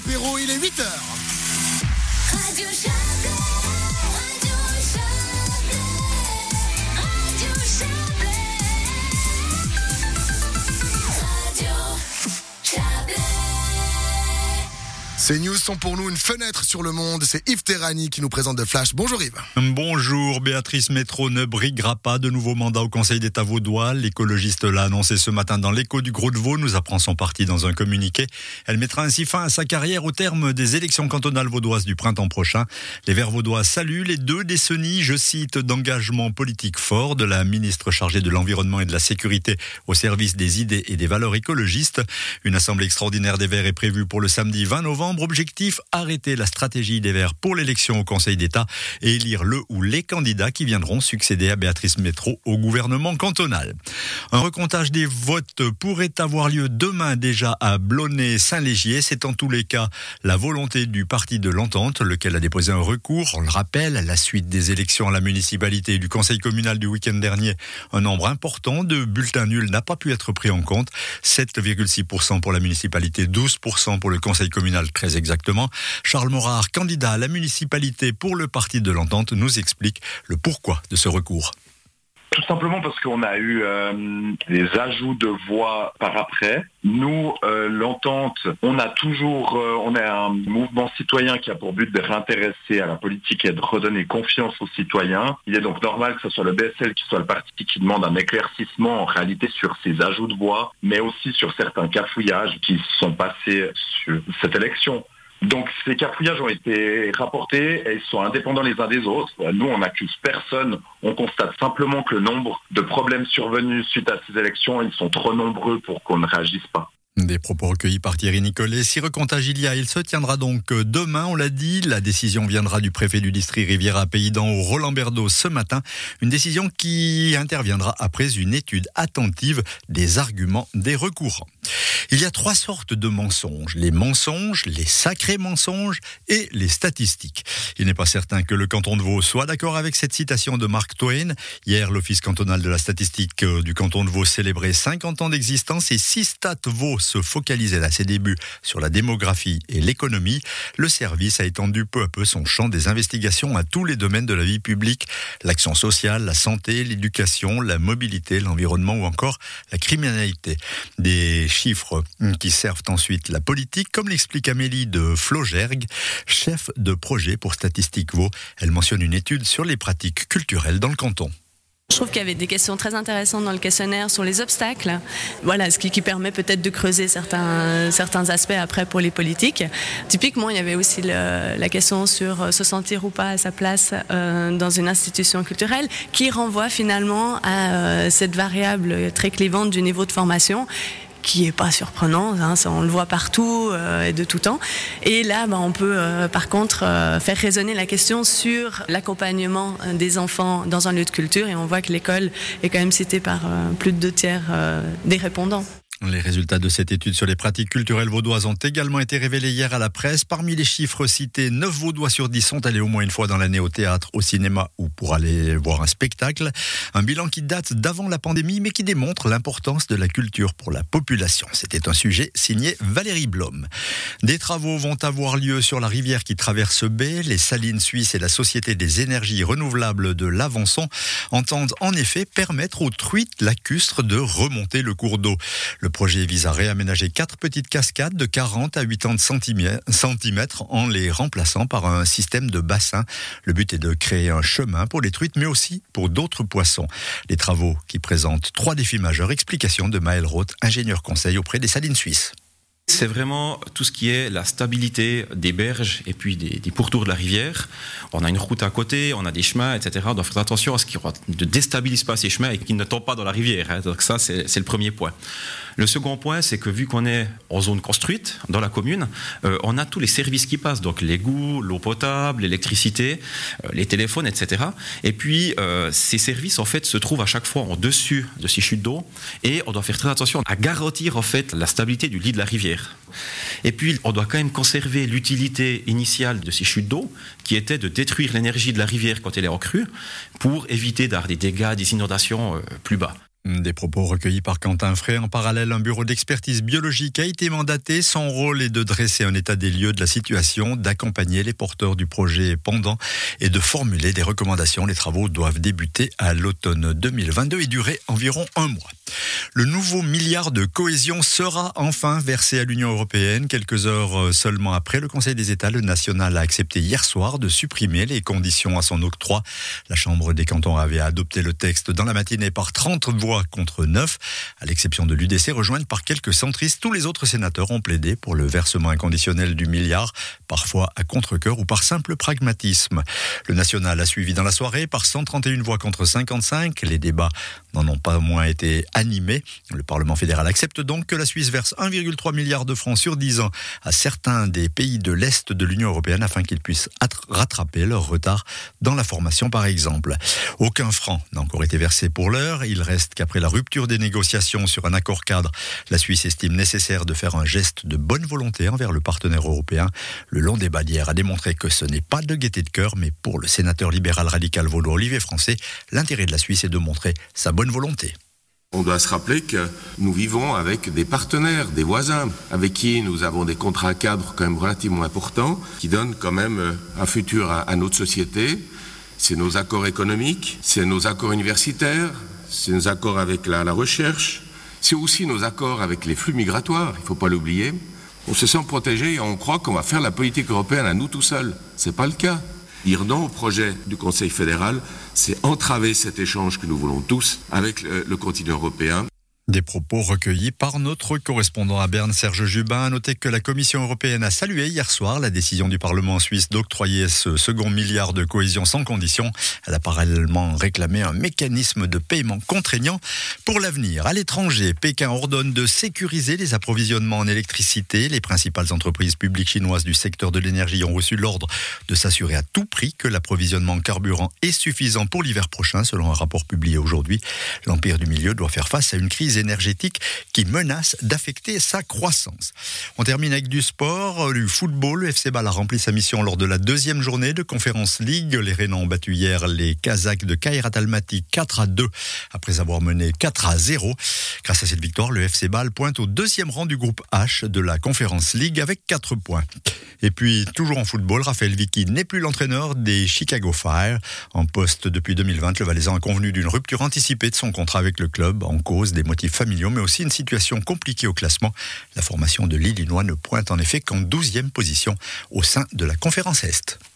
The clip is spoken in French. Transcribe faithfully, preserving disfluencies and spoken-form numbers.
l'apéro, il est huit heures. Radio Chablais, Radio Chablais, Radio Chablais, Radio Chablais. Ces news sont pour nous une fenêtre sur le monde. C'est Yves Terrani qui nous présente The Flash. Bonjour Yves. Bonjour, Béatrice Métro ne briguera pas de nouveau mandat au Conseil d'État vaudois. L'écologiste l'a annoncé ce matin dans l'Écho du Gros de Vaud, nous apprend son parti dans un communiqué. Elle mettra ainsi fin à sa carrière au terme des élections cantonales vaudoises du printemps prochain. Les Verts vaudois saluent les deux décennies, je cite, d'engagement politique fort de la ministre chargée de l'Environnement et de la Sécurité au service des idées et des valeurs écologistes. Une assemblée extraordinaire des Verts est prévue pour le samedi vingt novembre. Objectif, arrêter la stratégie des Verts pour l'élection au Conseil d'État et élire le ou les candidats qui viendront succéder à Béatrice Métro au gouvernement cantonal. Un recomptage des votes pourrait avoir lieu demain déjà à Blonay-Saint-Légier. C'est en tous les cas la volonté du Parti de l'Entente, lequel a déposé un recours. On le rappelle, à la suite des élections à la municipalité et du conseil communal du week-end dernier, un nombre important de bulletins nuls n'a pas pu être pris en compte. sept virgule six pour cent pour la municipalité, douze pour cent pour le conseil communal, très exactement. Charles Morard, candidat à la municipalité pour le Parti de l'Entente, nous explique le pourquoi de ce recours. Tout simplement parce qu'on a eu euh, des ajouts de voix par après. Nous, euh, l'Entente, on a toujours, euh, on est un mouvement citoyen qui a pour but de réintéresser à la politique et de redonner confiance aux citoyens. Il est donc normal que ce soit le B S L qui soit le parti qui demande un éclaircissement en réalité sur ces ajouts de voix, mais aussi sur certains cafouillages qui sont passés sur cette élection. Donc ces cafouillages ont été rapportés et ils sont indépendants les uns des autres. Nous, on n'accuse personne, on constate simplement que le nombre de problèmes survenus suite à ces élections, ils sont trop nombreux pour qu'on ne réagisse pas. Des propos recueillis par Thierry Nicolet. Si recomptage il y a, il se tiendra donc demain, on l'a dit. La décision viendra du préfet du district Riviera-Pays-d'An au Roland Berdo ce matin. Une décision qui interviendra après une étude attentive des arguments des recourants. Il y a trois sortes de mensonges. Les mensonges, les sacrés mensonges et les statistiques. Il n'est pas certain que le canton de Vaud soit d'accord avec cette citation de Mark Twain. Hier, l'Office cantonal de la statistique du canton de Vaud célébrait cinquante ans d'existence et si Stat Vaud se focalisait à ses débuts sur la démographie et l'économie, le service a étendu peu à peu son champ des investigations à tous les domaines de la vie publique, l'action sociale, la santé, l'éducation, la mobilité, l'environnement ou encore la criminalité. Des chiffres qui servent ensuite la politique, comme l'explique Amélie de Flaugergue, chef de projet pour Statistique Vaud. Elle mentionne une étude sur les pratiques culturelles dans le canton. Je trouve qu'il y avait des questions très intéressantes dans le questionnaire sur les obstacles. Voilà, ce qui, qui permet peut-être de creuser certains, certains aspects après pour les politiques. Typiquement, il y avait aussi le, la question sur se sentir ou pas à sa place euh, dans une institution culturelle, qui renvoie finalement à euh, cette variable très clivante du niveau de formation, qui est pas surprenant, hein, ça, on le voit partout euh, et de tout temps. Et là, bah, on peut euh, par contre euh, faire résonner la question sur l'accompagnement des enfants dans un lieu de culture, et on voit que l'école est quand même citée par euh, plus de deux tiers euh, des répondants. Les résultats de cette étude sur les pratiques culturelles vaudoises ont également été révélés hier à la presse. Parmi les chiffres cités, neuf Vaudois sur dix sont allés au moins une fois dans l'année au théâtre, au cinéma ou pour aller voir un spectacle. Un bilan qui date d'avant la pandémie, mais qui démontre l'importance de la culture pour la population. C'était un sujet signé Valérie Blom. Des travaux vont avoir lieu sur la rivière qui traverse Baie. Les Salines Suisses et la Société des énergies renouvelables de l'Avançon entendent en effet permettre aux truites lacustres de remonter le cours d'eau. Le projet vise à réaménager quatre petites cascades de quarante à quatre-vingts centimètres en les remplaçant par un système de bassin. Le but est de créer un chemin pour les truites, mais aussi pour d'autres poissons. Les travaux qui présentent trois défis majeurs. Explication de Maël Roth, ingénieur conseil auprès des Salines Suisses. C'est vraiment tout ce qui est la stabilité des berges et puis des, des pourtours de la rivière. On a une route à côté, on a des chemins, et cetera. On doit faire attention à ce qui ne déstabilise pas ces chemins et qu'ils ne tombent pas dans la rivière. Hein. Donc ça, c'est, c'est le premier point. Le second point, c'est que vu qu'on est en zone construite, dans la commune, euh, on a tous les services qui passent, donc l'égout, l'eau potable, l'électricité, euh, les téléphones, et cetera. Et puis, euh, ces services, en fait, se trouvent à chaque fois en dessus de ces chutes d'eau et on doit faire très attention à garantir, en fait, la stabilité du lit de la rivière. Et puis, on doit quand même conserver l'utilité initiale de ces chutes d'eau, qui était de détruire l'énergie de la rivière quand elle est en crue, pour éviter d'avoir des dégâts, des inondations euh, plus bas. Des propos recueillis par Quentin Frey. En parallèle, un bureau d'expertise biologique a été mandaté. Son rôle est de dresser un état des lieux de la situation, d'accompagner les porteurs du projet pendant et de formuler des recommandations. Les travaux doivent débuter à l'automne deux mille vingt-deux et durer environ un mois. Le nouveau milliard de cohésion sera enfin versé à l'Union européenne. Quelques heures seulement après, le Conseil des États, le national, a accepté hier soir de supprimer les conditions à son octroi. La Chambre des cantons avait adopté le texte dans la matinée par trente voix contre neuf. À l'exception de l'U D C, rejointe par quelques centristes, tous les autres sénateurs ont plaidé pour le versement inconditionnel du milliard, parfois à contre-cœur ou par simple pragmatisme. Le national a suivi dans la soirée par cent trente et une voix contre cinquante-cinq. Les débats n'en ont pas moins été animés. Le Parlement fédéral accepte donc que la Suisse verse un virgule trois milliard de francs sur dix ans à certains des pays de l'Est de l'Union européenne afin qu'ils puissent rattraper leur retard dans la formation par exemple. Aucun franc n'a encore été versé pour l'heure. Il reste qu'après la rupture des négociations sur un accord cadre, la Suisse estime nécessaire de faire un geste de bonne volonté envers le partenaire européen. Le long débat d'hier a démontré que ce n'est pas de gaieté de cœur, mais pour le sénateur libéral radical vaudois Olivier Français, l'intérêt de la Suisse est de montrer sa bonne volonté. On doit se rappeler que nous vivons avec des partenaires, des voisins, avec qui nous avons des contrats cadres quand même relativement importants, qui donnent quand même un futur à, à notre société. C'est nos accords économiques, c'est nos accords universitaires, c'est nos accords avec la, la recherche, c'est aussi nos accords avec les flux migratoires, il ne faut pas l'oublier. On se sent protégé et on croit qu'on va faire la politique européenne à nous tout seuls. Ce n'est pas le cas. Dire non au projet du Conseil fédéral, c'est entraver cet échange que nous voulons tous avec le, le continent européen. Des propos recueillis par notre correspondant à Berne, Serge Jubin. A noté que la Commission européenne a salué hier soir la décision du Parlement suisse d'octroyer ce second milliard de cohésion sans condition. Elle a parallèlement réclamé un mécanisme de paiement contraignant pour l'avenir. À l'étranger, Pékin ordonne de sécuriser les approvisionnements en électricité. Les principales entreprises publiques chinoises du secteur de l'énergie ont reçu l'ordre de s'assurer à tout prix que l'approvisionnement en carburant est suffisant pour l'hiver prochain, selon un rapport publié aujourd'hui. L'Empire du Milieu doit faire face à une crise énergétique qui menace d'affecter sa croissance. On termine avec du sport, du football. Le F C Bâle a rempli sa mission lors de la deuxième journée de Conference League. Les Rhénans ont battu hier les Kazakhs de Kairat Almaty quatre à deux après avoir mené quatre à zéro. Grâce à cette victoire, le F C Bâle pointe au deuxième rang du groupe H de la Conference League avec quatre points. Et puis, toujours en football, Raphaël Vicky n'est plus l'entraîneur des Chicago Fire. En poste depuis deux mille vingt, le Valaisan a convenu d'une rupture anticipée de son contrat avec le club, en cause des motifs familiaux, mais aussi une situation compliquée au classement. La formation de l'Illinois ne pointe en effet qu'en douzième position au sein de la Conférence Est.